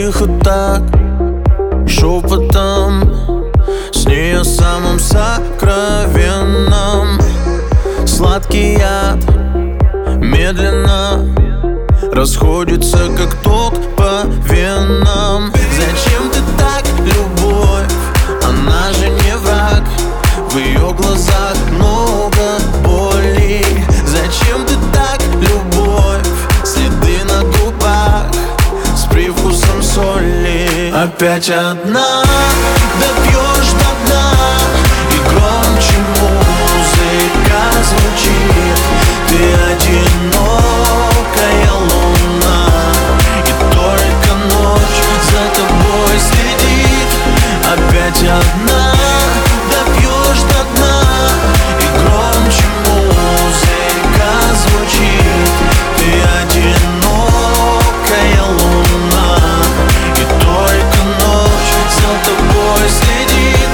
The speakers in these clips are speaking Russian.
Тихо так, шепотом, с ней о самом сокровенном. Сладкий яд медленно расходится, как ток по венам. Зачем ты так, любовь? Она же не враг. В ее глазах много боли. Зачем ты так, любовь? Следы на губах с привкусом соли. Опять одна, допьешь до дна, и громче музыка звучит. Ты одинокая луна, и только ночь за тобой следит. Опять одна, допьешь до дна, и громче музыка звучит. Ты одинокая луна, и только ночь за тобой следит.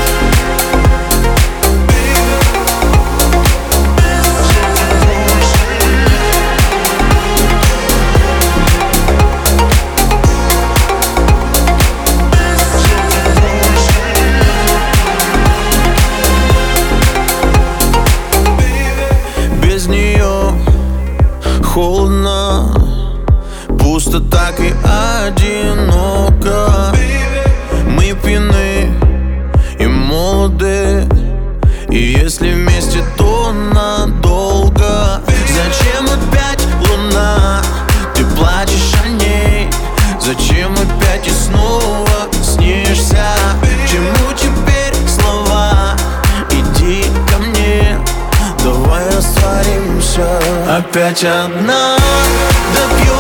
Без нее холодно, пусто, так и одиноко. Мы пьяны и молоды, и если вместе, то надолго. Зачем опять луна? Ты плачешь о ней. Зачем опять и снова снишься? Чему теперь слова? Иди ко мне, давай растворимся. Опять одна, допьешь